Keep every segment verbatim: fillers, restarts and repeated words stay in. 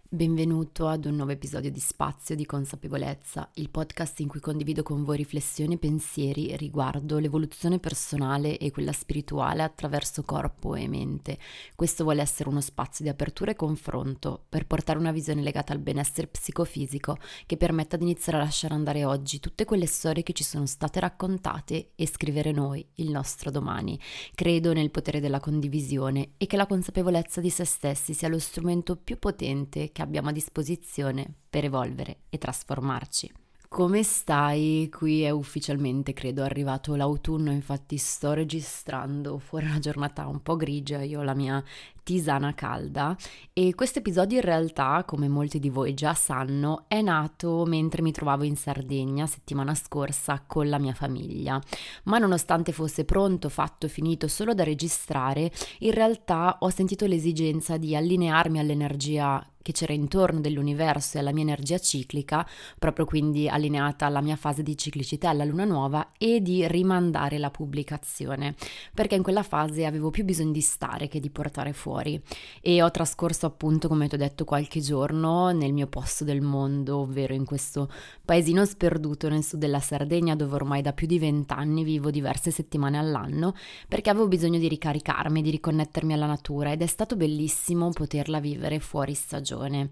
Benvenuto ad un nuovo episodio di Spazio di Consapevolezza, il podcast in cui condivido con voi riflessioni e pensieri riguardo l'evoluzione personale e quella spirituale attraverso corpo e mente. Questo vuole essere uno spazio di apertura e confronto per portare una visione legata al benessere psicofisico che permetta di iniziare a lasciare andare oggi tutte quelle storie che ci sono state raccontate e scrivere noi il nostro domani. Credo nel potere della condivisione e che la consapevolezza di se stessi sia lo strumento più potente che abbiamo a disposizione per evolvere e trasformarci. Come stai? Qui è ufficialmente, credo, arrivato l'autunno, infatti sto registrando fuori una giornata un po' grigia, io ho la mia tisana calda e questo episodio in realtà, come molti di voi già sanno, è nato mentre mi trovavo in Sardegna settimana scorsa con la mia famiglia, ma nonostante fosse pronto, fatto, finito, solo da registrare, in realtà ho sentito l'esigenza di allinearmi all'energia che c'era intorno dell'universo e alla mia energia ciclica, proprio quindi allineata alla mia fase di ciclicità, alla luna nuova, e di rimandare la pubblicazione, perché in quella fase avevo più bisogno di stare che di portare fuori. E ho trascorso appunto, come ti ho detto, qualche giorno nel mio posto del mondo, ovvero in questo paesino sperduto nel sud della Sardegna, dove ormai da più di vent'anni vivo diverse settimane all'anno, perché avevo bisogno di ricaricarmi, di riconnettermi alla natura, ed è stato bellissimo poterla vivere fuori stagione.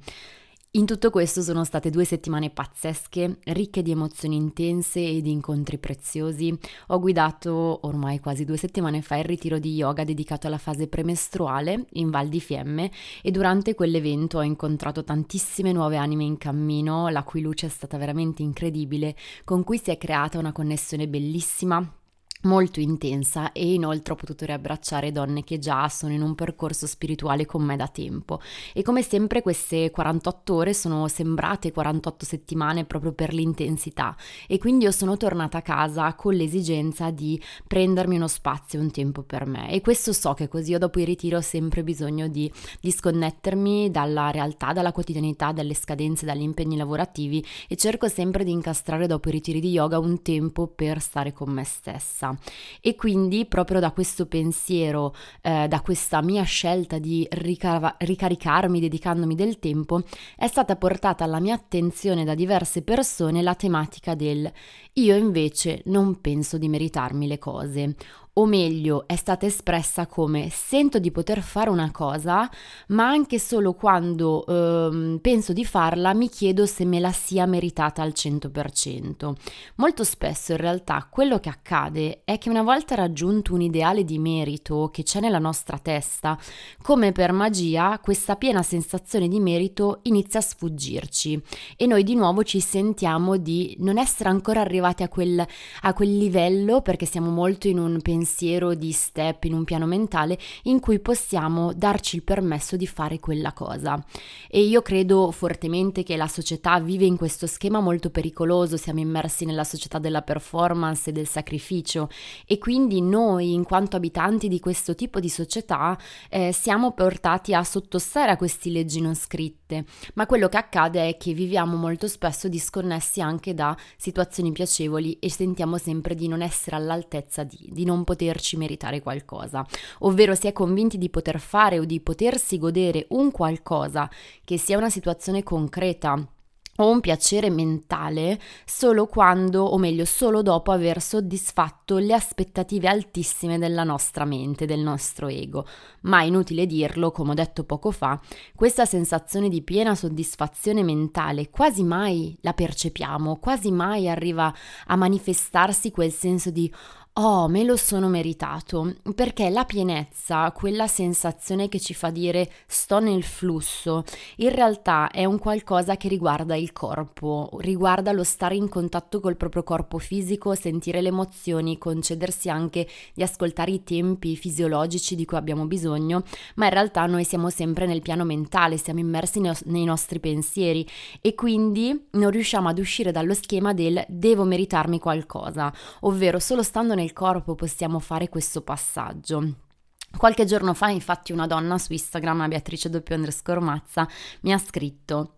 In tutto questo sono state due settimane pazzesche, ricche di emozioni intense e di incontri preziosi. Ho guidato ormai quasi due settimane fa il ritiro di yoga dedicato alla fase premestruale in Val di Fiemme e durante quell'evento ho incontrato tantissime nuove anime in cammino, la cui luce è stata veramente incredibile, con cui si è creata una connessione bellissima, molto intensa, e inoltre ho potuto riabbracciare donne che già sono in un percorso spirituale con me da tempo, e come sempre queste quarantotto ore sono sembrate quarantotto settimane proprio per l'intensità, e quindi io sono tornata a casa con l'esigenza di prendermi uno spazio, un tempo per me, e questo so che così io dopo il ritiro ho sempre bisogno di disconnettermi dalla realtà, dalla quotidianità, dalle scadenze, dagli impegni lavorativi, e cerco sempre di incastrare dopo i ritiri di yoga un tempo per stare con me stessa. E quindi proprio da questo pensiero, eh, da questa mia scelta di ricar- ricaricarmi dedicandomi del tempo, è stata portata alla mia attenzione da diverse persone la tematica del io invece non penso di meritarmi le cose. O meglio, è stata espressa come sento di poter fare una cosa, ma anche solo quando ehm, penso di farla mi chiedo se me la sia meritata al cento per cento. Molto spesso in realtà quello che accade è che una volta raggiunto un ideale di merito che c'è nella nostra testa, come per magia questa piena sensazione di merito inizia a sfuggirci e noi di nuovo ci sentiamo di non essere ancora arrivati a quel, a quel livello, perché siamo molto in un pensiero pensiero di step, in un piano mentale in cui possiamo darci il permesso di fare quella cosa. E io credo fortemente che la società vive in questo schema molto pericoloso, siamo immersi nella società della performance e del sacrificio, e quindi noi, in quanto abitanti di questo tipo di società, eh, siamo portati a sottostare a queste leggi non scritte, ma quello che accade è che viviamo molto spesso disconnessi anche da situazioni piacevoli e sentiamo sempre di non essere all'altezza di, di non poterci meritare qualcosa, ovvero si è convinti di poter fare o di potersi godere un qualcosa che sia una situazione concreta o un piacere mentale solo quando, o meglio solo dopo aver soddisfatto le aspettative altissime della nostra mente, del nostro ego. Ma inutile dirlo, come ho detto poco fa, questa sensazione di piena soddisfazione mentale quasi mai la percepiamo, quasi mai arriva a manifestarsi quel senso di oh, me lo sono meritato, perché la pienezza, quella sensazione che ci fa dire sto nel flusso, in realtà è un qualcosa che riguarda il corpo, riguarda lo stare in contatto col proprio corpo fisico, sentire le emozioni, concedersi anche di ascoltare i tempi fisiologici di cui abbiamo bisogno, ma in realtà noi siamo sempre nel piano mentale, siamo immersi nei, nei nostri pensieri e quindi non riusciamo ad uscire dallo schema del devo meritarmi qualcosa, ovvero solo stando nel corpo possiamo fare questo passaggio. Qualche giorno fa infatti una donna su Instagram, Beatrice doppio underscore Mazza, mi ha scritto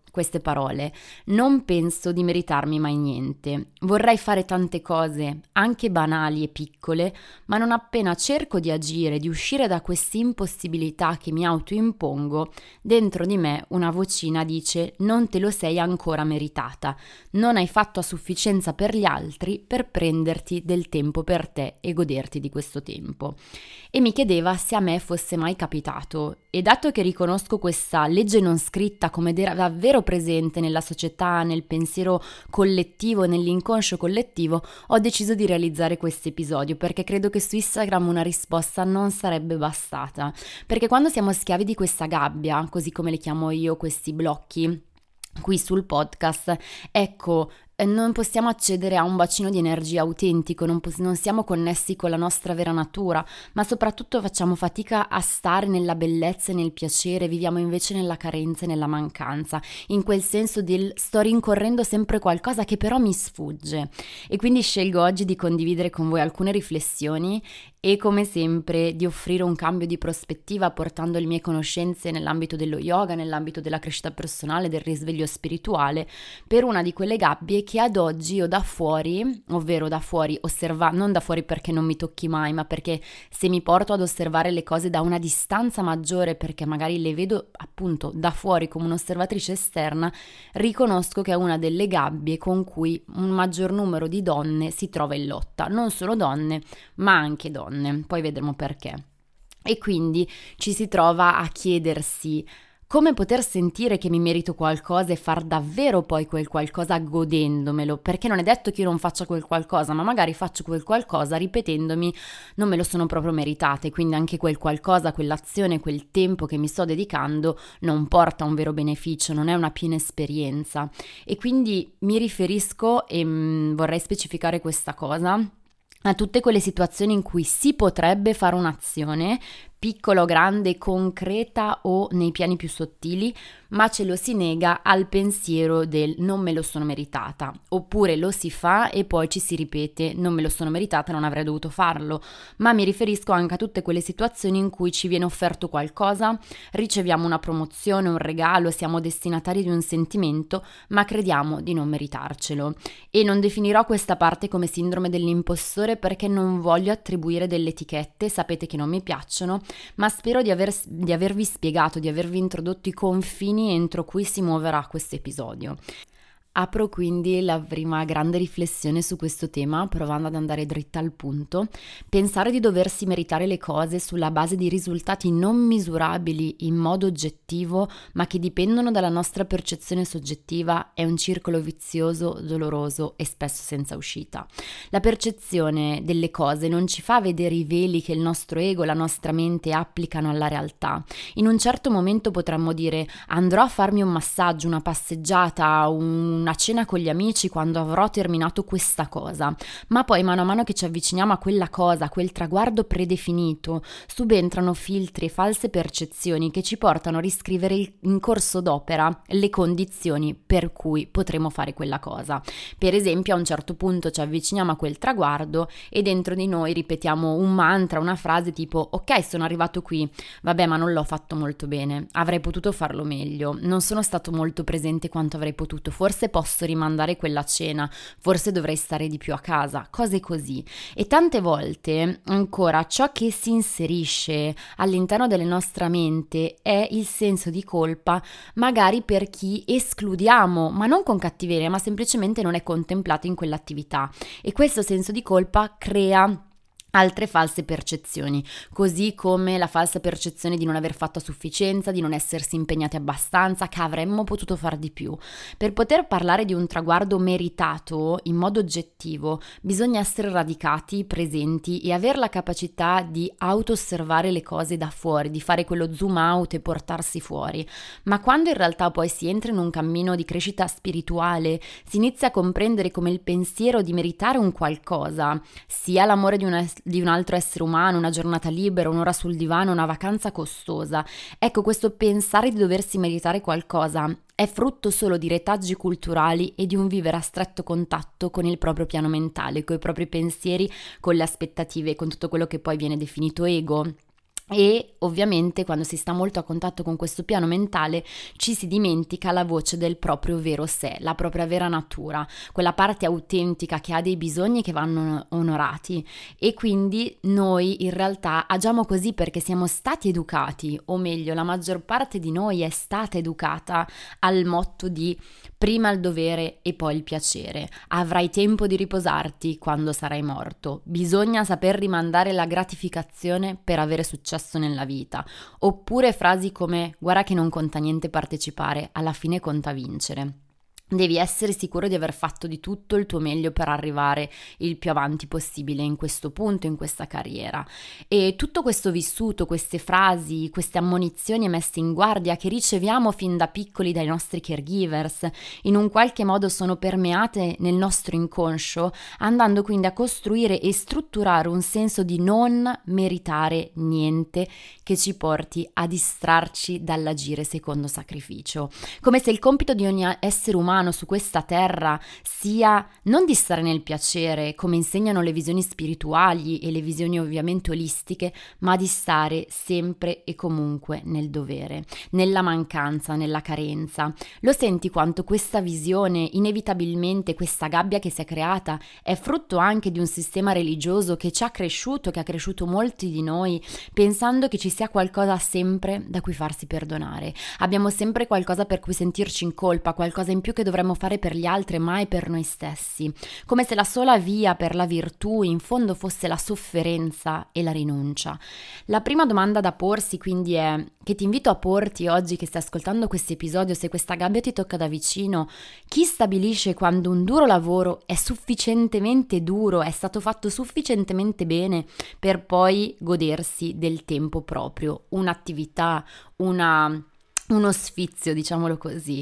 queste parole: non penso di meritarmi mai niente. Vorrei fare tante cose, anche banali e piccole, ma non appena cerco di agire, di uscire da questa impossibilità che mi autoimpongo, dentro di me una vocina dice: non te lo sei ancora meritata, non hai fatto a sufficienza per gli altri per prenderti del tempo per te e goderti di questo tempo. E mi chiedeva se a me fosse mai capitato, e dato che riconosco questa legge non scritta come de- davvero presente nella società, nel pensiero collettivo, nell'inconscio collettivo, ho deciso di realizzare questo episodio, perché credo che su Instagram una risposta non sarebbe bastata, perché quando siamo schiavi di questa gabbia, così come le chiamo io, questi blocchi qui sul podcast, ecco, non possiamo accedere a un bacino di energia autentico, non, pos- non siamo connessi con la nostra vera natura, ma soprattutto facciamo fatica a stare nella bellezza e nel piacere, viviamo invece nella carenza e nella mancanza, in quel senso del sto rincorrendo sempre qualcosa che però mi sfugge. E quindi scelgo oggi di condividere con voi alcune riflessioni e, come sempre, di offrire un cambio di prospettiva portando le mie conoscenze nell'ambito dello yoga, nell'ambito della crescita personale, del risveglio spirituale, per una di quelle gabbie che ad oggi io da fuori, ovvero da fuori osserva, non da fuori perché non mi tocchi mai, ma perché se mi porto ad osservare le cose da una distanza maggiore, perché magari le vedo appunto da fuori come un'osservatrice esterna, riconosco che è una delle gabbie con cui un maggior numero di donne si trova in lotta, non solo donne, ma anche donne, poi vedremo perché. E quindi ci si trova a chiedersi: come poter sentire che mi merito qualcosa e far davvero poi quel qualcosa godendomelo? Perché non è detto che io non faccia quel qualcosa, ma magari faccio quel qualcosa ripetendomi non me lo sono proprio meritata, e quindi anche quel qualcosa, quell'azione, quel tempo che mi sto dedicando non porta a un vero beneficio, non è una piena esperienza. E quindi mi riferisco, e mh, vorrei specificare questa cosa, a tutte quelle situazioni in cui si potrebbe fare un'azione piccola o grande, concreta o nei piani più sottili, ma ce lo si nega al pensiero del non me lo sono meritata, oppure lo si fa e poi ci si ripete non me lo sono meritata, non avrei dovuto farlo. Ma mi riferisco anche a tutte quelle situazioni in cui ci viene offerto qualcosa, riceviamo una promozione, un regalo, siamo destinatari di un sentimento, ma crediamo di non meritarcelo. E non definirò questa parte come sindrome dell'impostore perché non voglio attribuire delle etichette, sapete che non mi piacciono, ma spero di, aver, di avervi spiegato, di avervi introdotto i confini entro cui si muoverà questo episodio. Apro quindi la prima grande riflessione su questo tema, provando ad andare dritta al punto. Pensare di doversi meritare le cose sulla base di risultati non misurabili in modo oggettivo, ma che dipendono dalla nostra percezione soggettiva, è un circolo vizioso, doloroso e spesso senza uscita. La percezione delle cose non ci fa vedere i veli che il nostro ego, la nostra mente applicano alla realtà. In un certo momento potremmo dire: andrò a farmi un massaggio, una passeggiata, un una cena con gli amici quando avrò terminato questa cosa, ma poi mano a mano che ci avviciniamo a quella cosa, a quel traguardo predefinito, subentrano filtri e false percezioni che ci portano a riscrivere in corso d'opera le condizioni per cui potremo fare quella cosa. Per esempio, a un certo punto ci avviciniamo a quel traguardo e dentro di noi ripetiamo un mantra, una frase tipo: ok, sono arrivato qui, vabbè, ma non l'ho fatto molto bene, avrei potuto farlo meglio, non sono stato molto presente quanto avrei potuto, forse posso rimandare quella cena, forse dovrei stare di più a casa, cose così. E tante volte ancora ciò che si inserisce all'interno della nostra mente è il senso di colpa, magari per chi escludiamo, ma non con cattiveria, ma semplicemente non è contemplato in quell'attività, e questo senso di colpa crea altre false percezioni, così come la falsa percezione di non aver fatto a sufficienza, di non essersi impegnati abbastanza, che avremmo potuto far di più. Per poter parlare di un traguardo meritato in modo oggettivo bisogna essere radicati, presenti e avere la capacità di auto-osservare le cose da fuori, di fare quello zoom out e portarsi fuori. Ma quando in realtà poi si entra in un cammino di crescita spirituale, si inizia a comprendere come il pensiero di meritare un qualcosa, sia l'amore di una di un altro essere umano, una giornata libera, un'ora sul divano, una vacanza costosa. Ecco, questo pensare di doversi meritare qualcosa è frutto solo di retaggi culturali e di un vivere a stretto contatto con il proprio piano mentale, con i propri pensieri, con le aspettative, con tutto quello che poi viene definito ego. E ovviamente quando si sta molto a contatto con questo piano mentale ci si dimentica la voce del proprio vero sé, la propria vera natura, quella parte autentica che ha dei bisogni che vanno onorati, e quindi noi in realtà agiamo così perché siamo stati educati, o meglio la maggior parte di noi è stata educata al motto di prima il dovere e poi il piacere, avrai tempo di riposarti quando sarai morto, bisogna saper rimandare la gratificazione per avere successo nella vita, oppure frasi come guarda che non conta niente partecipare, alla fine conta vincere. Devi essere sicuro di aver fatto di tutto il tuo meglio per arrivare il più avanti possibile in questo punto, in questa carriera. E tutto questo vissuto, queste frasi, queste ammonizioni messe in guardia che riceviamo fin da piccoli dai nostri caregivers, in un qualche modo sono permeate nel nostro inconscio, andando quindi a costruire e strutturare un senso di non meritare niente che ci porti a distrarci dall'agire secondo sacrificio. Come se il compito di ogni essere umano su questa terra sia non di stare nel piacere, come insegnano le visioni spirituali e le visioni ovviamente olistiche, ma di stare sempre e comunque nel dovere, nella mancanza, nella carenza. Lo senti quanto questa visione, inevitabilmente questa gabbia che si è creata, è frutto anche di un sistema religioso che ci ha cresciuto, che ha cresciuto molti di noi, pensando che ci sia qualcosa sempre da cui farsi perdonare. Abbiamo sempre qualcosa per cui sentirci in colpa, qualcosa in più che dovremmo fare per gli altri e mai per noi stessi, come se la sola via per la virtù in fondo fosse la sofferenza e la rinuncia. La prima domanda da porsi quindi è, che ti invito a porti oggi che stai ascoltando questo episodio, se questa gabbia ti tocca da vicino: chi stabilisce quando un duro lavoro è sufficientemente duro, è stato fatto sufficientemente bene per poi godersi del tempo proprio, un'attività, una, uno sfizio, diciamolo così?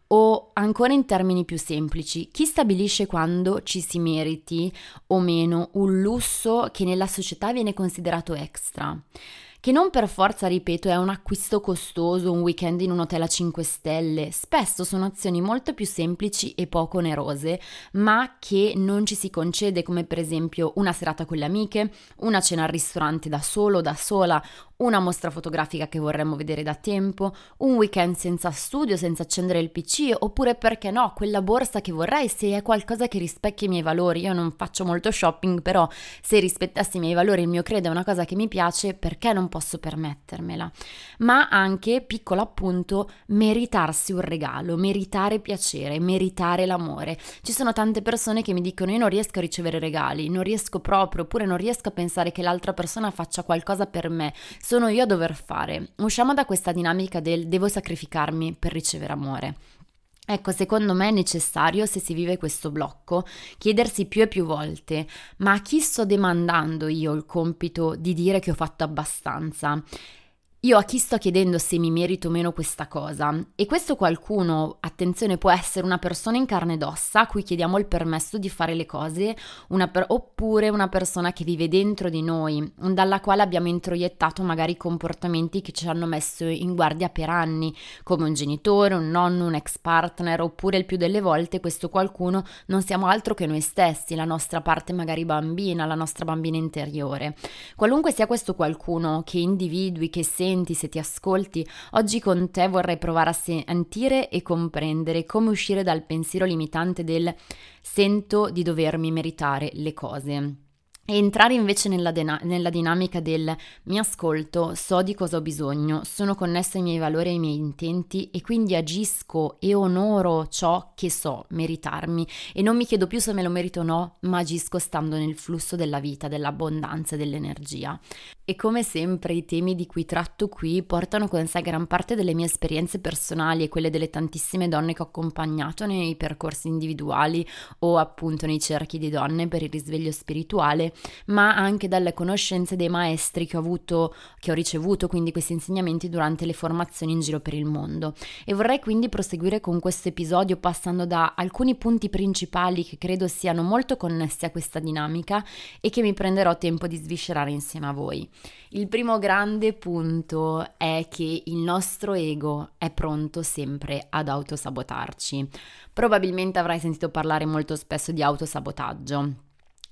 O ancora in termini più semplici, chi stabilisce quando ci si meriti o meno un lusso che nella società viene considerato extra? Che non per forza, ripeto, è un acquisto costoso, un weekend in un hotel a cinque stelle, spesso sono azioni molto più semplici e poco onerose, ma che non ci si concede, come per esempio una serata con le amiche, una cena al ristorante da solo o da sola, una mostra fotografica che vorremmo vedere da tempo, un weekend senza studio, senza accendere il pi ci, oppure perché no, quella borsa che vorrei se è qualcosa che rispecchia i miei valori. Io non faccio molto shopping, però se rispettassi i miei valori, il mio credo è una cosa che mi piace, perché non posso permettermela? Ma anche, piccolo appunto, meritarsi un regalo, meritare piacere, meritare l'amore. Ci sono tante persone che mi dicono io non riesco a ricevere regali, non riesco proprio, oppure non riesco a pensare che l'altra persona faccia qualcosa per me. Sono io a dover fare. Usciamo da questa dinamica del devo sacrificarmi per ricevere amore. Ecco, secondo me è necessario, se si vive questo blocco, chiedersi più e più volte: ma a chi sto demandando io il compito di dire che ho fatto abbastanza? Io a chi sto chiedendo se mi merito o meno questa cosa? E questo qualcuno, attenzione, può essere una persona in carne ed ossa a cui chiediamo il permesso di fare le cose, una per- oppure una persona che vive dentro di noi, dalla quale abbiamo introiettato magari comportamenti che ci hanno messo in guardia per anni, come un genitore, un nonno, un ex partner, oppure il più delle volte questo qualcuno non siamo altro che noi stessi, la nostra parte magari bambina, la nostra bambina interiore. Qualunque sia questo qualcuno che individui, che senti, se ti ascolti, oggi con te vorrei provare a sentire e comprendere come uscire dal pensiero limitante del sento di dovermi meritare le cose. E entrare invece nella, dena- nella dinamica del mi ascolto, so di cosa ho bisogno, sono connessa ai miei valori e ai miei intenti e quindi agisco e onoro ciò che so meritarmi e non mi chiedo più se me lo merito o no, ma agisco stando nel flusso della vita, dell'abbondanza e dell'energia. E come sempre i temi di cui tratto qui portano con sé gran parte delle mie esperienze personali e quelle delle tantissime donne che ho accompagnato nei percorsi individuali o appunto nei cerchi di donne per il risveglio spirituale, ma anche dalle conoscenze dei maestri che ho avuto, che ho ricevuto, quindi questi insegnamenti durante le formazioni in giro per il mondo. E vorrei quindi proseguire con questo episodio passando da alcuni punti principali che credo siano molto connessi a questa dinamica e che mi prenderò tempo di sviscerare insieme a voi. Il primo grande punto è che il nostro ego è pronto sempre ad autosabotarci. Probabilmente avrai sentito parlare molto spesso di autosabotaggio.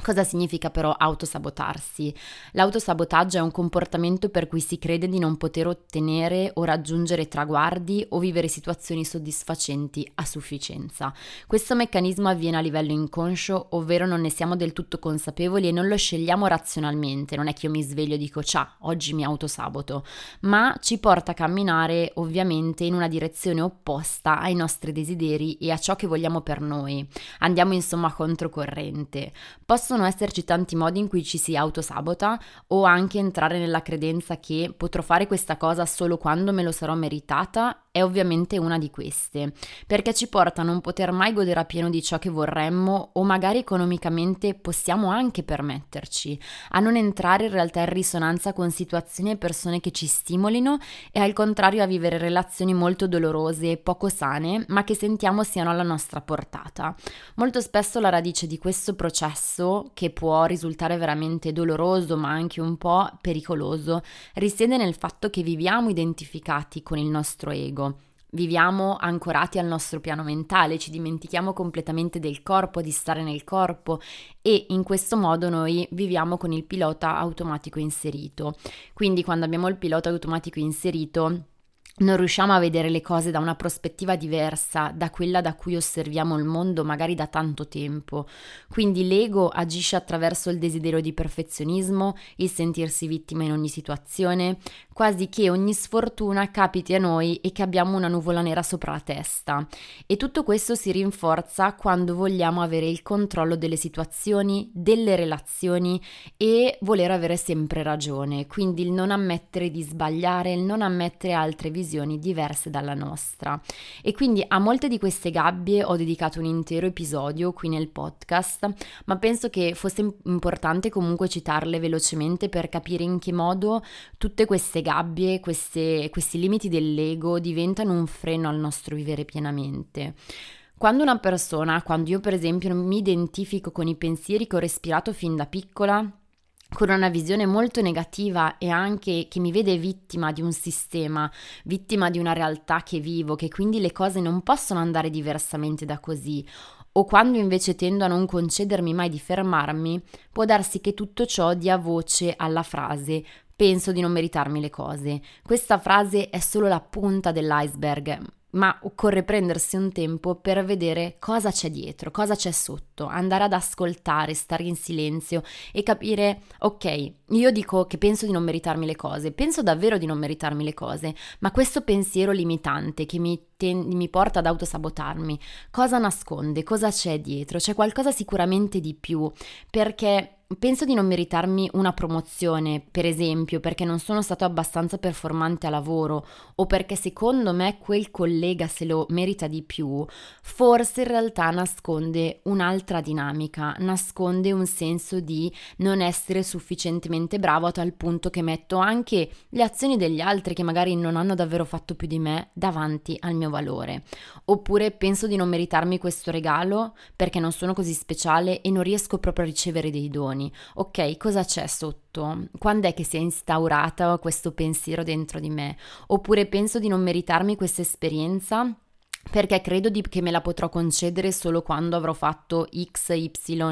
Cosa significa però autosabotarsi? L'autosabotaggio è un comportamento per cui si crede di non poter ottenere o raggiungere traguardi o vivere situazioni soddisfacenti a sufficienza. Questo meccanismo avviene a livello inconscio, ovvero non ne siamo del tutto consapevoli e non lo scegliamo razionalmente. Non è che io mi sveglio e dico ciao, oggi mi autosaboto, ma ci porta a camminare ovviamente in una direzione opposta ai nostri desideri e a ciò che vogliamo per noi. Andiamo insomma controcorrente. Possono esserci tanti modi in cui ci si autosabota, o anche entrare nella credenza che potrò fare questa cosa solo quando me lo sarò meritata è ovviamente una di queste, perché ci porta a non poter mai godere appieno di ciò che vorremmo o magari economicamente possiamo anche permetterci, a non entrare in realtà in risonanza con situazioni e persone che ci stimolino e al contrario a vivere relazioni molto dolorose e poco sane, ma che sentiamo siano alla nostra portata. Molto spesso la radice di questo processo, che può risultare veramente doloroso ma anche un po' pericoloso, risiede nel fatto che viviamo identificati con il nostro ego. Viviamo ancorati al nostro piano mentale, ci dimentichiamo completamente del corpo, di stare nel corpo, e in questo modo noi viviamo con il pilota automatico inserito. Quindi quando abbiamo il pilota automatico inserito non riusciamo a vedere le cose da una prospettiva diversa da quella da cui osserviamo il mondo magari da tanto tempo. Quindi l'ego agisce attraverso il desiderio di perfezionismo, il sentirsi vittima in ogni situazione, quasi che ogni sfortuna capiti a noi e che abbiamo una nuvola nera sopra la testa. E tutto questo si rinforza quando vogliamo avere il controllo delle situazioni, delle relazioni e voler avere sempre ragione. Quindi il non ammettere di sbagliare, il non ammettere altre visioni diverse dalla nostra. E quindi a molte di queste gabbie ho dedicato un intero episodio qui nel podcast, ma penso che fosse importante comunque citarle velocemente per capire in che modo tutte queste gabbie, queste, questi limiti dell'ego diventano un freno al nostro vivere pienamente. Quando una persona, quando io per esempio mi identifico con i pensieri che ho respirato fin da piccola, con una visione molto negativa e anche che mi vede vittima di un sistema, vittima di una realtà che vivo, che quindi le cose non possono andare diversamente da così, o quando invece tendo a non concedermi mai di fermarmi, può darsi che tutto ciò dia voce alla frase «penso di non meritarmi le cose». Questa frase è solo la punta dell'iceberg, ma occorre prendersi un tempo per vedere cosa c'è dietro, cosa c'è sotto, andare ad ascoltare, stare in silenzio e capire, ok, io dico che penso di non meritarmi le cose, penso davvero di non meritarmi le cose, ma questo pensiero limitante che mi, ten- mi porta ad autosabotarmi, cosa nasconde, cosa c'è dietro? C'è qualcosa sicuramente di più, perché penso di non meritarmi una promozione, per esempio, perché non sono stato abbastanza performante a lavoro o perché secondo me quel collega se lo merita di più, forse in realtà nasconde un'altra dinamica, nasconde un senso di non essere sufficientemente bravo a tal punto che metto anche le azioni degli altri che magari non hanno davvero fatto più di me davanti al mio valore. Oppure penso di non meritarmi questo regalo perché non sono così speciale e non riesco proprio a ricevere dei doni. Ok, cosa c'è sotto? Quando è che si è instaurato questo pensiero dentro di me? Oppure penso di non meritarmi questa esperienza perché credo di, che me la potrò concedere solo quando avrò fatto X, Y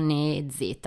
e Z.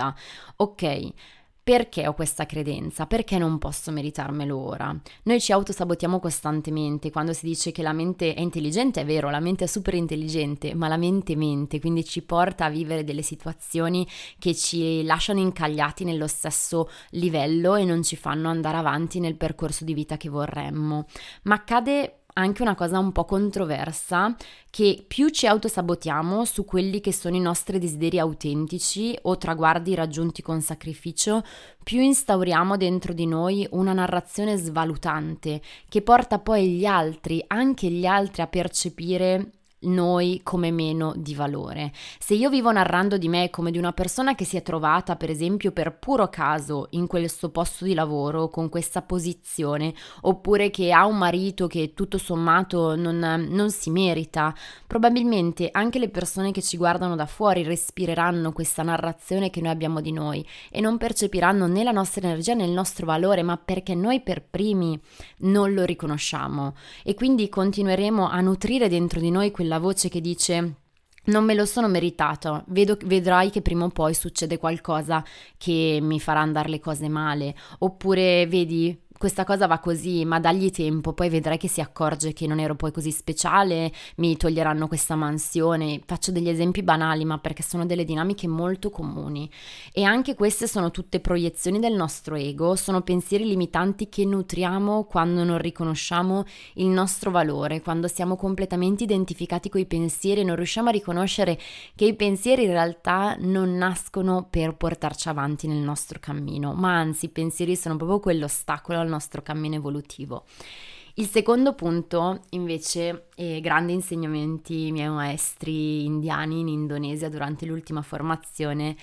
Ok. Perché ho questa credenza? Perché non posso meritarmelo ora? Noi ci autosabotiamo costantemente. Quando si dice che la mente è intelligente, è vero, la mente è super intelligente, ma la mente mente, quindi ci porta a vivere delle situazioni che ci lasciano incagliati nello stesso livello e non ci fanno andare avanti nel percorso di vita che vorremmo. Ma accade anche una cosa un po' controversa, che più ci autosabotiamo su quelli che sono i nostri desideri autentici o traguardi raggiunti con sacrificio, più instauriamo dentro di noi una narrazione svalutante che porta poi gli altri, anche gli altri, a percepire noi come meno di valore. Se io vivo narrando di me come di una persona che si è trovata, per esempio, per puro caso in questo posto di lavoro, con questa posizione, oppure che ha un marito che tutto sommato non, non si merita, probabilmente anche le persone che ci guardano da fuori respireranno questa narrazione che noi abbiamo di noi e non percepiranno né la nostra energia né il nostro valore, ma perché noi per primi non lo riconosciamo, e quindi continueremo a nutrire dentro di noi quella la voce che dice non me lo sono meritato, vedo, vedrai che prima o poi succede qualcosa che mi farà andare le cose male, oppure vedi, questa cosa va così, ma dagli tempo, poi vedrai che si accorge che non ero poi così speciale, mi toglieranno questa mansione. Faccio degli esempi banali, ma perché sono delle dinamiche molto comuni. E anche queste sono tutte proiezioni del nostro ego, sono pensieri limitanti che nutriamo quando non riconosciamo il nostro valore, quando siamo completamente identificati coi pensieri e non riusciamo a riconoscere che i pensieri in realtà non nascono per portarci avanti nel nostro cammino, ma anzi i pensieri sono proprio quell'ostacolo al nostro cammino evolutivo. Il secondo punto, invece, e grandi insegnamenti miei maestri indiani in Indonesia durante l'ultima formazione,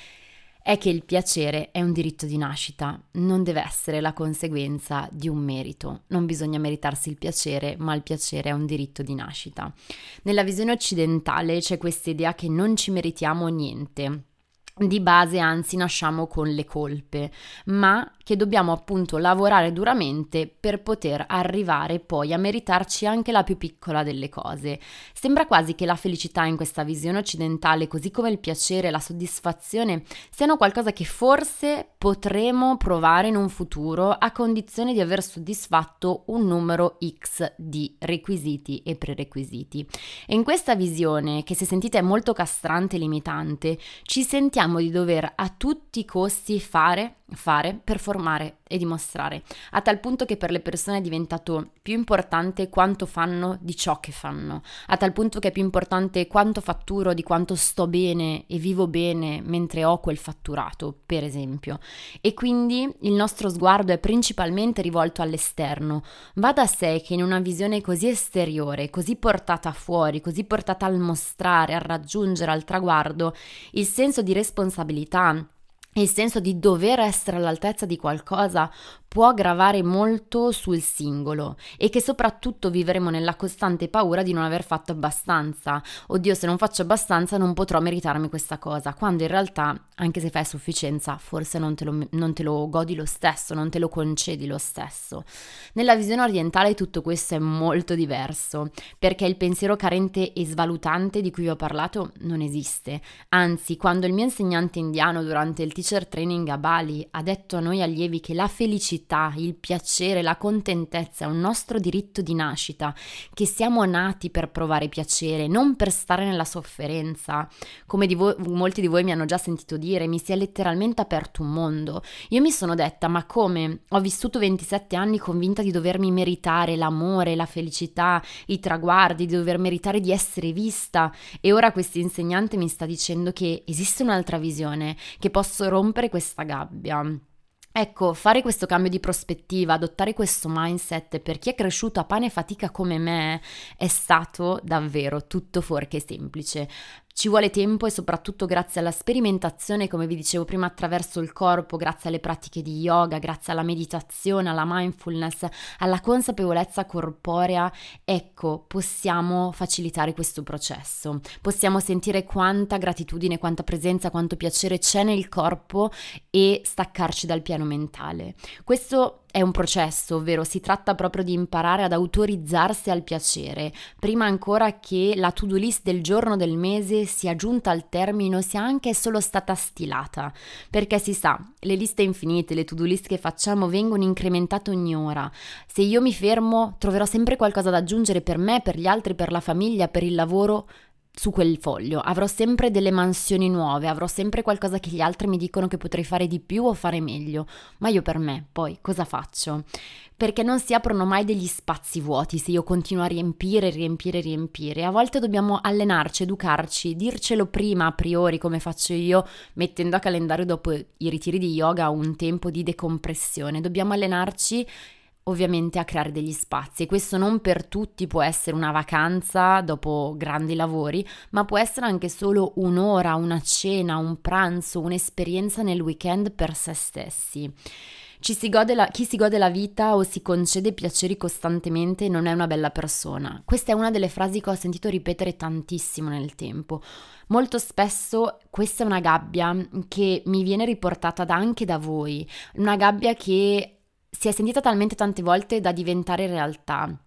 è che il piacere è un diritto di nascita, non deve essere la conseguenza di un merito. Non bisogna meritarsi il piacere, ma il piacere è un diritto di nascita. Nella visione occidentale c'è questa idea che non ci meritiamo niente. Di base, anzi, nasciamo con le colpe, ma che dobbiamo appunto lavorare duramente per poter arrivare poi a meritarci anche la più piccola delle cose. Sembra quasi che la felicità in questa visione occidentale, così come il piacere e la soddisfazione, siano qualcosa che forse potremo provare in un futuro a condizione di aver soddisfatto un numero X di requisiti e prerequisiti. E in questa visione, che se sentite è molto castrante e limitante, ci sentiamo di dover a tutti i costi fare, fare, performare e dimostrare, a tal punto che per le persone è diventato più importante quanto fanno di ciò che fanno, a tal punto che è più importante quanto fatturo di quanto sto bene e vivo bene mentre ho quel fatturato, per esempio. E quindi il nostro sguardo è principalmente rivolto all'esterno. Va da sé che in una visione così esteriore, così portata fuori, così portata al mostrare, al raggiungere, al traguardo, il senso di responsabilità, il senso di dover essere all'altezza di qualcosa può gravare molto sul singolo, e che soprattutto vivremo nella costante paura di non aver fatto abbastanza. Oddio, se non faccio abbastanza non potrò meritarmi questa cosa, quando in realtà, anche se fai a sufficienza, forse non te lo, non te lo godi lo stesso, non te lo concedi lo stesso. Nella visione orientale tutto questo è molto diverso, perché il pensiero carente e svalutante di cui vi ho parlato non esiste. Anzi, quando il mio insegnante indiano durante il teacher training a Bali ha detto a noi allievi che la felicità, il piacere, la contentezza è un nostro diritto di nascita, che siamo nati per provare piacere, non per stare nella sofferenza, come di voi, molti di voi mi hanno già sentito dire, mi si è letteralmente aperto un mondo. Io mi sono detta: ma come? Ho vissuto ventisette anni convinta di dovermi meritare l'amore, la felicità, i traguardi, di dover meritare di essere vista, e ora questo insegnante mi sta dicendo che esiste un'altra visione, che posso rompere questa gabbia. Ecco, fare questo cambio di prospettiva, adottare questo mindset per chi è cresciuto a pane e fatica come me è stato davvero tutto fuorché semplice. Ci vuole tempo e soprattutto grazie alla sperimentazione, come vi dicevo prima, attraverso il corpo, grazie alle pratiche di yoga, grazie alla meditazione, alla mindfulness, alla consapevolezza corporea, ecco, possiamo facilitare questo processo. Possiamo sentire quanta gratitudine, quanta presenza, quanto piacere c'è nel corpo e staccarci dal piano mentale. Questo è un processo, ovvero si tratta proprio di imparare ad autorizzarsi al piacere, prima ancora che la to-do list del giorno, del mese sia giunta al termine, sia anche solo stata stilata, perché si sa, le liste infinite, le to-do list che facciamo vengono incrementate ogni ora. Se io mi fermo, troverò sempre qualcosa da aggiungere per me, per gli altri, per la famiglia, per il lavoro. Su quel foglio avrò sempre delle mansioni nuove, avrò sempre qualcosa che gli altri mi dicono che potrei fare di più o fare meglio, ma io per me poi cosa faccio? Perché non si aprono mai degli spazi vuoti se io continuo a riempire, riempire, riempire. A volte dobbiamo allenarci, educarci, dircelo prima a priori, come faccio io, mettendo a calendario dopo i ritiri di yoga un tempo di decompressione. Dobbiamo allenarci ovviamente a creare degli spazi, e questo non per tutti può essere una vacanza dopo grandi lavori, ma può essere anche solo un'ora, una cena, un pranzo, un'esperienza nel weekend per se stessi. Ci si gode la, chi si gode la vita o si concede piaceri costantemente non è una bella persona. Questa è una delle frasi che ho sentito ripetere tantissimo nel tempo. Molto spesso questa è una gabbia che mi viene riportata da, anche da voi, una gabbia che si è sentita talmente tante volte da diventare realtà.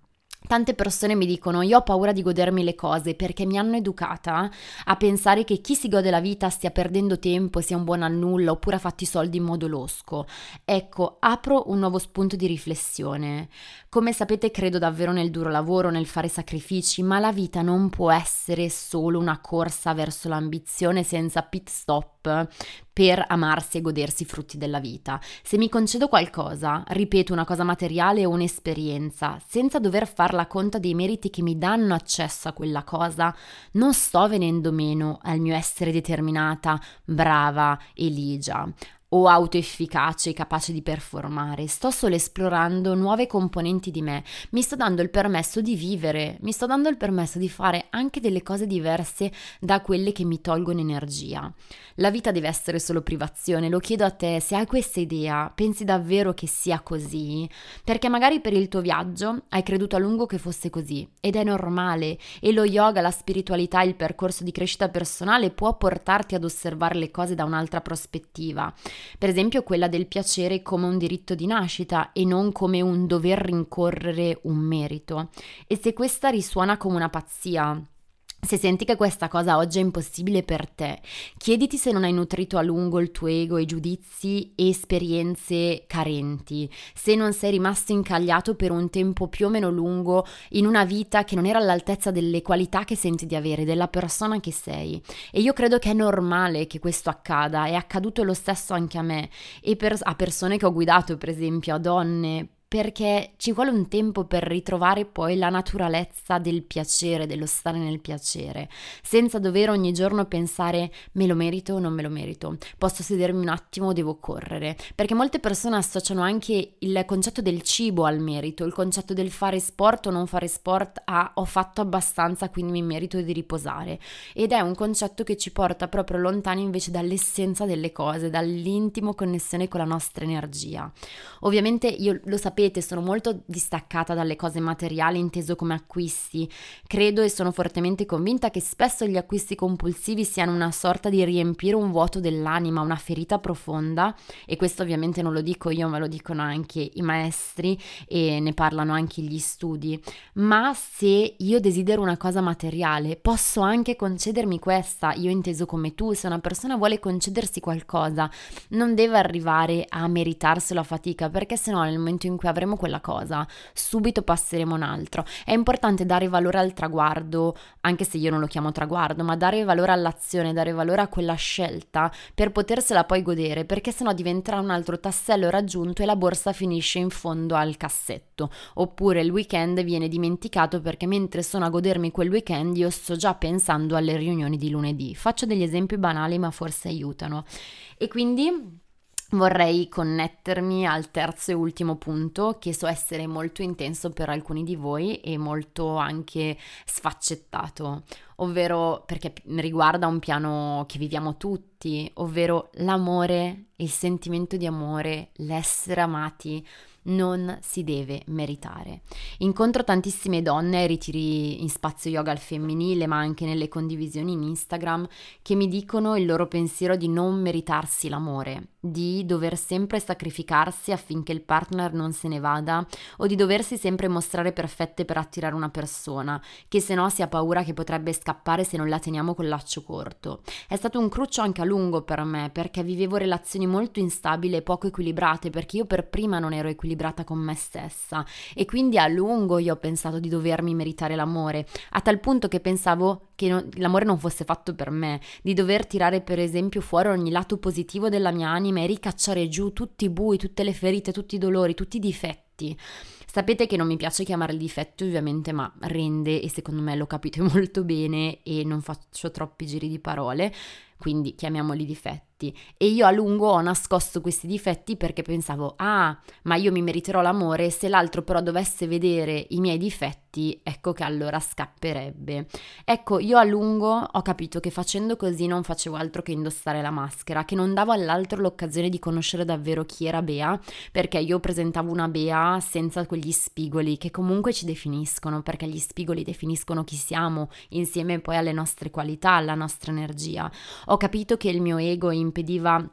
Tante persone mi dicono: io ho paura di godermi le cose perché mi hanno educata a pensare che chi si gode la vita stia perdendo tempo, sia un buon a nulla oppure ha fatto i soldi in modo losco. Ecco, apro un nuovo spunto di riflessione. Come sapete, credo davvero nel duro lavoro, nel fare sacrifici, ma la vita non può essere solo una corsa verso l'ambizione senza pit stop per amarsi e godersi i frutti della vita. Se mi concedo qualcosa, ripeto, una cosa materiale o un'esperienza, senza dover far la conta dei meriti che mi danno accesso a quella cosa, non sto venendo meno al mio essere determinata, brava e ligia o autoefficace, capace di performare. Sto solo esplorando nuove componenti di me, mi sto dando il permesso di vivere, mi sto dando il permesso di fare anche delle cose diverse da quelle che mi tolgono energia. La vita deve essere solo privazione, lo chiedo a te, se hai questa idea, pensi davvero che sia così? Perché magari per il tuo viaggio hai creduto a lungo che fosse così, ed è normale, e lo yoga, la spiritualità, il percorso di crescita personale può portarti ad osservare le cose da un'altra prospettiva. Per esempio quella del piacere come un diritto di nascita e non come un dover rincorrere un merito. E se questa risuona come una pazzia, se senti che questa cosa oggi è impossibile per te, chiediti se non hai nutrito a lungo il tuo ego e giudizi e esperienze carenti, se non sei rimasto incagliato per un tempo più o meno lungo in una vita che non era all'altezza delle qualità che senti di avere, della persona che sei. E io credo che è normale che questo accada, è accaduto lo stesso anche a me e per, a persone che ho guidato, per esempio a donne, perché ci vuole un tempo per ritrovare poi la naturalezza del piacere, dello stare nel piacere, senza dover ogni giorno pensare me lo merito o non me lo merito, posso sedermi un attimo, devo correre, perché molte persone associano anche il concetto del cibo al merito, il concetto del fare sport o non fare sport a ho fatto abbastanza quindi mi merito di riposare, ed è un concetto che ci porta proprio lontani invece dall'essenza delle cose, dall'intimo connessione con la nostra energia. Ovviamente io lo sapevo, sono molto distaccata dalle cose materiali inteso come acquisti. Credo e sono fortemente convinta che spesso gli acquisti compulsivi siano una sorta di riempire un vuoto dell'anima, una ferita profonda, e questo ovviamente non lo dico io, ma lo dicono anche i maestri e ne parlano anche gli studi. Ma se io desidero una cosa materiale, posso anche concedermi questa, io inteso come tu, se una persona vuole concedersi qualcosa, non deve arrivare a meritarselo a fatica, perché sennò nel momento in cui avremo quella cosa, subito passeremo un altro. È importante dare valore al traguardo, anche se io non lo chiamo traguardo, ma dare valore all'azione, dare valore a quella scelta per potersela poi godere, perché sennò diventerà un altro tassello raggiunto e la borsa finisce in fondo al cassetto, oppure il weekend viene dimenticato perché mentre sono a godermi quel weekend io sto già pensando alle riunioni di lunedì. Faccio degli esempi banali ma forse aiutano. E quindi vorrei connettermi al terzo e ultimo punto, che so essere molto intenso per alcuni di voi e molto anche sfaccettato, ovvero perché riguarda un piano che viviamo tutti, ovvero l'amore, il sentimento di amore, l'essere amati non si deve meritare. Incontro tantissime donne ai ritiri in spazio yoga al femminile, ma anche nelle condivisioni in Instagram, che mi dicono il loro pensiero di non meritarsi l'amore, di dover sempre sacrificarsi affinché il partner non se ne vada o di doversi sempre mostrare perfette per attirare una persona, che se no si ha paura che potrebbe scappare se non la teniamo col laccio corto. È stato un cruccio anche a lungo per me, perché vivevo relazioni molto instabili e poco equilibrate, perché io per prima non ero equilibrata con me stessa e quindi a lungo io ho pensato di dovermi meritare l'amore, a tal punto che pensavo che non, l'amore non fosse fatto per me, di dover tirare per esempio fuori ogni lato positivo della mia anima e ricacciare giù tutti i bui, tutte le ferite, tutti i dolori, tutti i difetti. Sapete che non mi piace chiamarli difetti ovviamente, ma rende, e secondo me lo capite molto bene e non faccio troppi giri di parole, quindi chiamiamoli difetti. E io a lungo ho nascosto questi difetti perché pensavo, ah, ma io mi meriterò l'amore, se l'altro però dovesse vedere i miei difetti, ecco che allora scapperebbe. Ecco, io a lungo ho capito che facendo così non facevo altro che indossare la maschera, che non davo all'altro l'occasione di conoscere davvero chi era Bea, perché io presentavo una Bea senza quegli spigoli che comunque ci definiscono, perché gli spigoli definiscono chi siamo, insieme poi alle nostre qualità, alla nostra energia. Ho capito che il mio ego impediva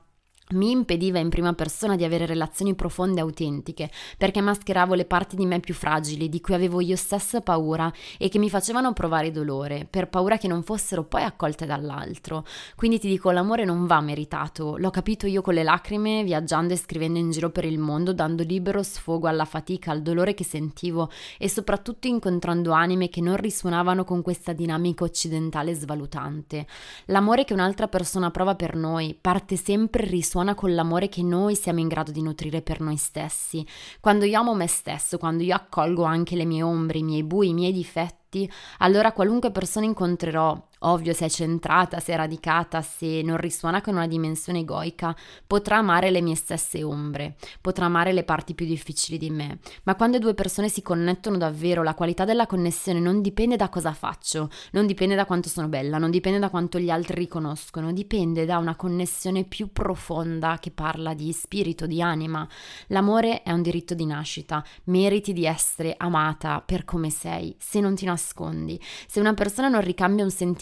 mi impediva in prima persona di avere relazioni profonde e autentiche, perché mascheravo le parti di me più fragili, di cui avevo io stessa paura e che mi facevano provare dolore, per paura che non fossero poi accolte dall'altro. Quindi ti dico, l'amore non va meritato, l'ho capito io con le lacrime, viaggiando e scrivendo in giro per il mondo, dando libero sfogo alla fatica, al dolore che sentivo e soprattutto incontrando anime che non risuonavano con questa dinamica occidentale svalutante. L'amore che un'altra persona prova per noi parte sempre e risuona con l'amore che noi siamo in grado di nutrire per noi stessi. Quando io amo me stesso, quando io accolgo anche le mie ombre, i miei bui, i miei difetti, allora qualunque persona incontrerò, ovvio se è centrata, se è radicata, se non risuona con una dimensione egoica, potrà amare le mie stesse ombre, potrà amare le parti più difficili di me. Ma quando due persone si connettono davvero, la qualità della connessione non dipende da cosa faccio, non dipende da quanto sono bella, non dipende da quanto gli altri riconoscono, dipende da una connessione più profonda che parla di spirito, di anima. L'amore è un diritto di nascita, meriti di essere amata per come sei, se non ti nascondi. Se una persona non ricambia un sentimento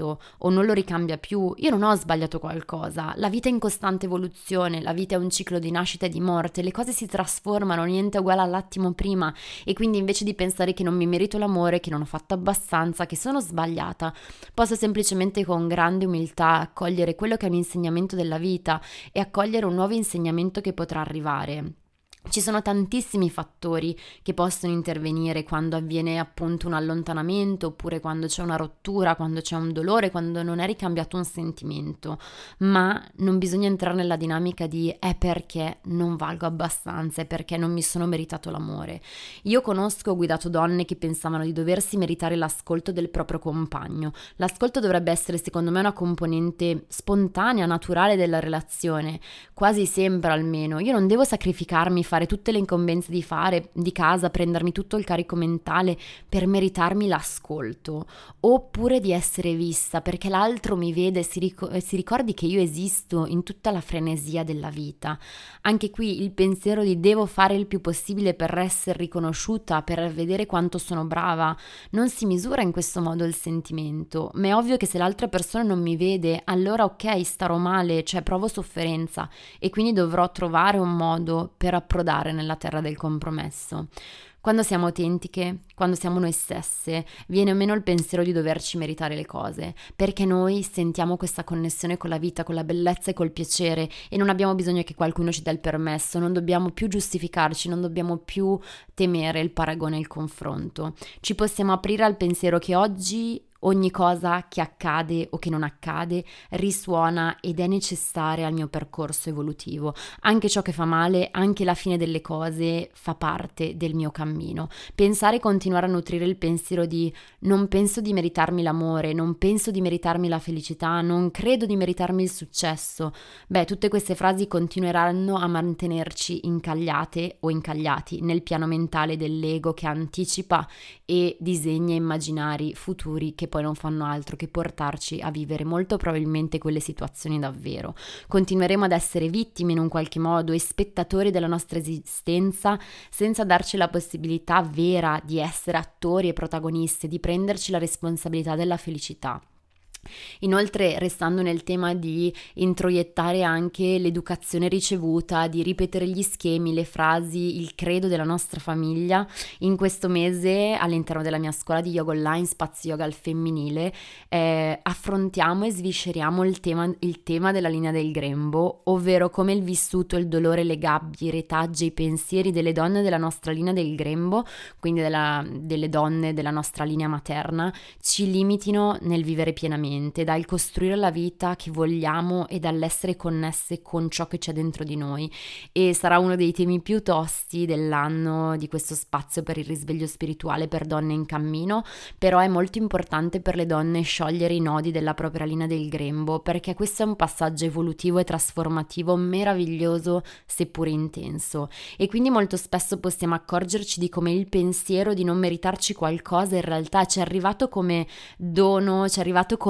o non lo ricambia più, io non ho sbagliato qualcosa. La vita è in costante evoluzione, la vita è un ciclo di nascita e di morte, le cose si trasformano, niente è uguale all'attimo prima, e quindi invece di pensare che non mi merito l'amore, che non ho fatto abbastanza, che sono sbagliata, posso semplicemente con grande umiltà accogliere quello che è un insegnamento della vita e accogliere un nuovo insegnamento che potrà arrivare. Ci sono tantissimi fattori che possono intervenire quando avviene appunto un allontanamento, oppure quando c'è una rottura, quando c'è un dolore, quando non è ricambiato un sentimento, ma non bisogna entrare nella dinamica di è perché non valgo abbastanza, è perché non mi sono meritato l'amore. Io conosco, ho guidato donne che pensavano di doversi meritare l'ascolto del proprio compagno. L'ascolto dovrebbe essere secondo me una componente spontanea, naturale della relazione, quasi sempre almeno. Io non devo sacrificarmi, fare tutte le incombenze di fare di casa, prendermi tutto il carico mentale per meritarmi l'ascolto, oppure di essere vista perché l'altro mi vede e si, ric- si ricordi che io esisto in tutta la frenesia della vita. Anche qui il pensiero di devo fare il più possibile per essere riconosciuta, per vedere quanto sono brava, non si misura in questo modo il sentimento, ma è ovvio che se l'altra persona non mi vede, allora ok, starò male, cioè provo sofferenza e quindi dovrò trovare un modo per approdare nella terra del compromesso. Quando siamo autentiche, quando siamo noi stesse, viene o meno il pensiero di doverci meritare le cose, perché noi sentiamo questa connessione con la vita, con la bellezza e col piacere e non abbiamo bisogno che qualcuno ci dia il permesso, non dobbiamo più giustificarci, non dobbiamo più temere il paragone e il confronto. Ci possiamo aprire al pensiero che oggi ogni cosa che accade o che non accade risuona ed è necessaria al mio percorso evolutivo. Anche ciò che fa male, anche la fine delle cose fa parte del mio cammino. Pensare e continuare a nutrire il pensiero di non penso di meritarmi l'amore, non penso di meritarmi la felicità, non credo di meritarmi il successo. Beh, tutte queste frasi continueranno a mantenerci incagliate o incagliati nel piano mentale dell'ego che anticipa e disegna immaginari futuri che poi non fanno altro che portarci a vivere molto probabilmente quelle situazioni davvero. Continueremo ad essere vittime in un qualche modo e spettatori della nostra esistenza senza darci la possibilità vera di essere attori e protagonisti, di prenderci la responsabilità della felicità. Inoltre, restando nel tema di introiettare anche l'educazione ricevuta, di ripetere gli schemi, le frasi, il credo della nostra famiglia, in questo mese all'interno della mia scuola di yoga online, Spazio Yoga al femminile, eh, affrontiamo e svisceriamo il tema, il tema della linea del grembo, ovvero come il vissuto, il dolore, le gabbie, i retaggi, i pensieri delle donne della nostra linea del grembo, quindi della, delle donne della nostra linea materna, ci limitino nel vivere pienamente, dal costruire la vita che vogliamo e dall'essere connesse con ciò che c'è dentro di noi. E sarà uno dei temi più tosti dell'anno di questo spazio per il risveglio spirituale per donne in cammino, però è molto importante per le donne sciogliere i nodi della propria linea del grembo, perché questo è un passaggio evolutivo e trasformativo meraviglioso seppure intenso, e quindi molto spesso possiamo accorgerci di come il pensiero di non meritarci qualcosa in realtà ci è arrivato come dono, ci è arrivato come eredità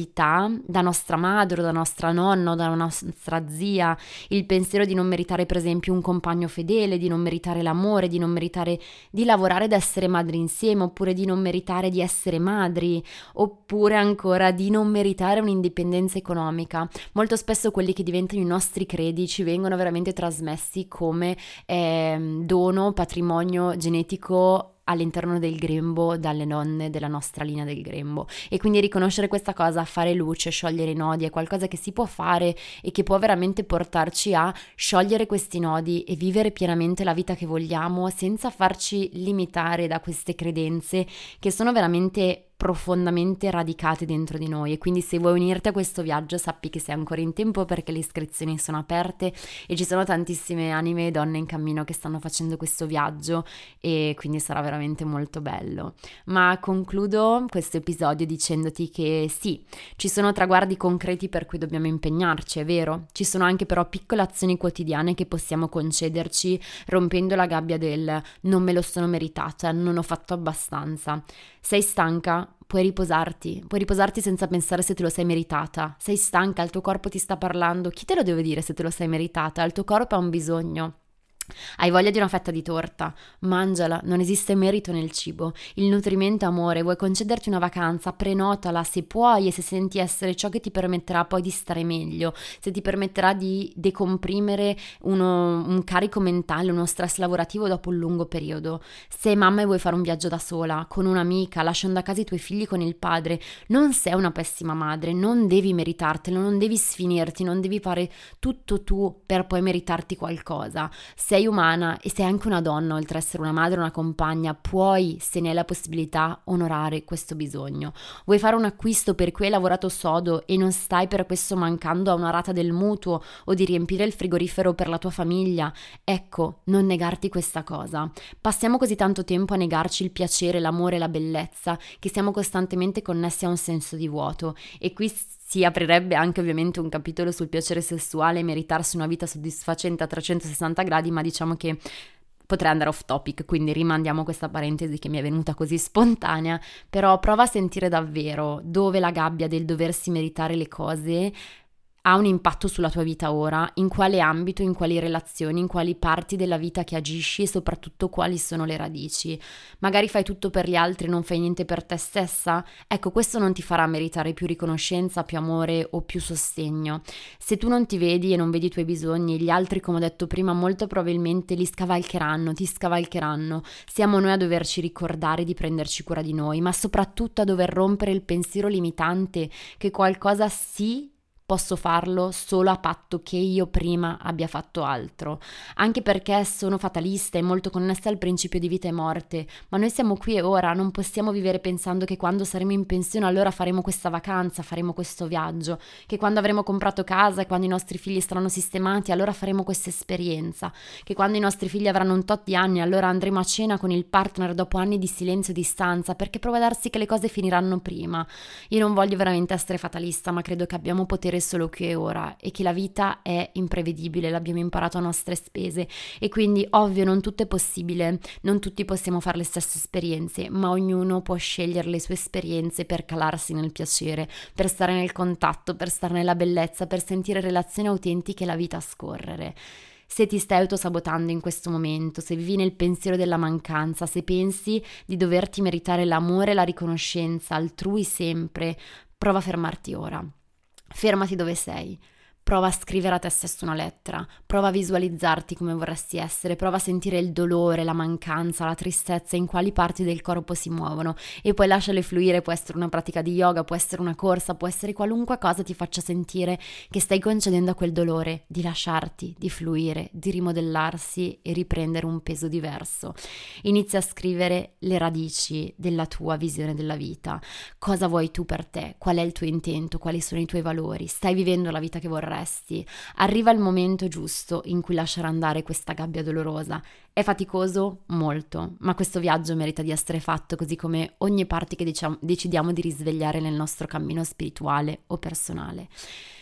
eredità da nostra madre o da nostra nonna o da nostra zia, il pensiero di non meritare per esempio un compagno fedele, di non meritare l'amore, di non meritare di lavorare ed essere madri insieme, oppure di non meritare di essere madri, oppure ancora di non meritare un'indipendenza economica. Molto spesso quelli che diventano i nostri credi ci vengono veramente trasmessi come eh, dono, patrimonio genetico all'interno del grembo dalle nonne della nostra linea del grembo, e quindi riconoscere questa cosa, fare luce, sciogliere i nodi è qualcosa che si può fare e che può veramente portarci a sciogliere questi nodi e vivere pienamente la vita che vogliamo senza farci limitare da queste credenze che sono veramente profondamente radicate dentro di noi. E quindi se vuoi unirti a questo viaggio sappi che sei ancora in tempo, perché le iscrizioni sono aperte e ci sono tantissime anime e donne in cammino che stanno facendo questo viaggio, e quindi sarà veramente molto bello. Ma concludo questo episodio dicendoti che sì, ci sono traguardi concreti per cui dobbiamo impegnarci, è vero, ci sono anche però piccole azioni quotidiane che possiamo concederci, rompendo la gabbia del non me lo sono meritata, non ho fatto abbastanza. Sei stanca? Puoi riposarti, puoi riposarti senza pensare se te lo sei meritata. Sei stanca, il tuo corpo ti sta parlando, chi te lo deve dire se te lo sei meritata? Il tuo corpo ha un bisogno. Hai voglia di una fetta di torta? Mangiala, non esiste merito nel cibo. Il nutrimento è amore, vuoi concederti una vacanza? Prenotala se puoi e se senti essere ciò che ti permetterà poi di stare meglio, se ti permetterà di decomprimere uno, un carico mentale, uno stress lavorativo dopo un lungo periodo. Sei mamma e vuoi fare un viaggio da sola, con un'amica, lasciando a casa i tuoi figli con il padre, non sei una pessima madre, non devi meritartelo, non devi sfinirti, non devi fare tutto tu per poi meritarti qualcosa. Sei umana e sei anche una donna, oltre ad essere una madre, una compagna, puoi, se ne hai la possibilità, onorare questo bisogno. Vuoi fare un acquisto per cui hai lavorato sodo e non stai per questo mancando a una rata del mutuo o di riempire il frigorifero per la tua famiglia? Ecco, non negarti questa cosa. Passiamo così tanto tempo a negarci il piacere, l'amore, la bellezza, che siamo costantemente connessi a un senso di vuoto, e qui si aprirebbe anche ovviamente un capitolo sul piacere sessuale e meritarsi una vita soddisfacente a trecentosessanta gradi, ma diciamo che potrei andare off topic, quindi rimandiamo questa parentesi che mi è venuta così spontanea. Però prova a sentire davvero dove la gabbia del doversi meritare le cose ha un impatto sulla tua vita ora, in quale ambito, in quali relazioni, in quali parti della vita che agisci e soprattutto quali sono le radici. Magari fai tutto per gli altri e non fai niente per te stessa? Ecco, questo non ti farà meritare più riconoscenza, più amore o più sostegno. Se tu non ti vedi e non vedi i tuoi bisogni, gli altri, come ho detto prima, molto probabilmente li scavalcheranno, ti scavalcheranno. Siamo noi a doverci ricordare di prenderci cura di noi, ma soprattutto a dover rompere il pensiero limitante che qualcosa sì posso farlo solo a patto che io prima abbia fatto altro, anche perché sono fatalista e molto connessa al principio di vita e morte, ma noi siamo qui e ora, non possiamo vivere pensando che quando saremo in pensione allora faremo questa vacanza, faremo questo viaggio, che quando avremo comprato casa e quando i nostri figli saranno sistemati allora faremo questa esperienza, che quando i nostri figli avranno un tot di anni allora andremo a cena con il partner dopo anni di silenzio e distanza, perché prova a darsi che le cose finiranno prima. Io non voglio veramente essere fatalista, ma credo che abbiamo potere solo qui e ora e che la vita è imprevedibile, l'abbiamo imparato a nostre spese, e quindi ovvio non tutto è possibile, non tutti possiamo fare le stesse esperienze, ma ognuno può scegliere le sue esperienze per calarsi nel piacere, per stare nel contatto, per stare nella bellezza, per sentire relazioni autentiche e la vita scorrere. Se ti stai autosabotando in questo momento, se vivi nel pensiero della mancanza, se pensi di doverti meritare l'amore e la riconoscenza altrui sempre, prova a fermarti ora. Fermati dove sei, prova a scrivere a te stesso una lettera, prova a visualizzarti come vorresti essere, prova a sentire il dolore, la mancanza, la tristezza, in quali parti del corpo si muovono, e poi lasciale fluire. Può essere una pratica di yoga, può essere una corsa, può essere qualunque cosa ti faccia sentire che stai concedendo a quel dolore di lasciarti, di fluire, di rimodellarsi e riprendere un peso diverso. Inizia a scrivere le radici della tua visione della vita. Cosa vuoi tu per te? Qual è il tuo intento? Quali sono i tuoi valori? Stai vivendo la vita che vorresti? Arriva il momento giusto in cui lasciare andare questa gabbia dolorosa. È faticoso? Molto, ma questo viaggio merita di essere fatto, così come ogni parte che diciamo, decidiamo di risvegliare nel nostro cammino spirituale o personale.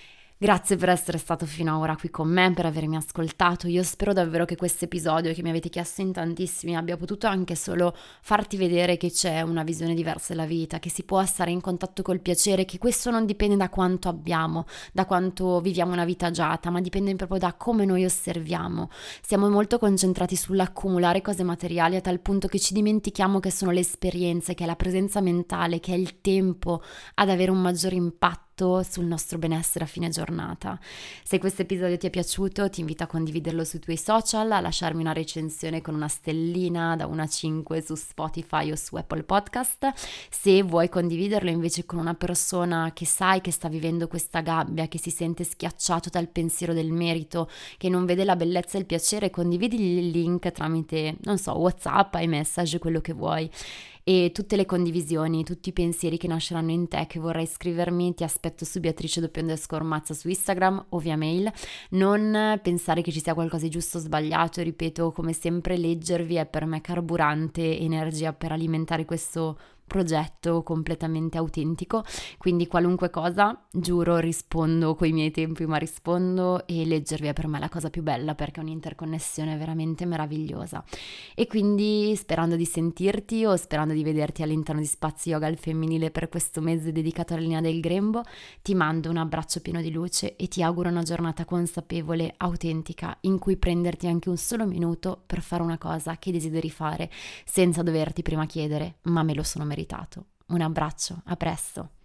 Grazie per essere stato fino ad ora qui con me, per avermi ascoltato. Io spero davvero che questo episodio, che mi avete chiesto in tantissimi, abbia potuto anche solo farti vedere che c'è una visione diversa della vita, che si può stare in contatto col piacere, che questo non dipende da quanto abbiamo, da quanto viviamo una vita agiata, ma dipende proprio da come noi osserviamo. Siamo molto concentrati sull'accumulare cose materiali a tal punto che ci dimentichiamo che sono le esperienze, che è la presenza mentale, che è il tempo ad avere un maggiore impatto sul nostro benessere a fine giornata. Se questo episodio ti è piaciuto, ti invito a condividerlo sui tuoi social, a lasciarmi una recensione con una stellina da uno a cinque su Spotify o su Apple Podcast. Se vuoi condividerlo invece con una persona che sai che sta vivendo questa gabbia, che si sente schiacciato dal pensiero del merito, che non vede la bellezza e il piacere, condividili il link tramite, non so, WhatsApp, iMessage, quello che vuoi. E tutte le condivisioni, tutti i pensieri che nasceranno in te, che vorrai scrivermi, ti aspetto su Beatrice underscore Mazza su Instagram o via mail. Non pensare che ci sia qualcosa di giusto o sbagliato, ripeto, come sempre leggervi è per me carburante, energia per alimentare questo progetto completamente autentico, quindi qualunque cosa, giuro, rispondo coi miei tempi, ma rispondo, e leggervi è per me la cosa più bella perché è un'interconnessione veramente meravigliosa. E quindi, sperando di sentirti o sperando di vederti all'interno di Spazi Yoga al femminile per questo mese dedicato alla linea del grembo, ti mando un abbraccio pieno di luce e ti auguro una giornata consapevole, autentica, in cui prenderti anche un solo minuto per fare una cosa che desideri fare senza doverti prima chiedere: ma me lo sono meritato? Un abbraccio, a presto!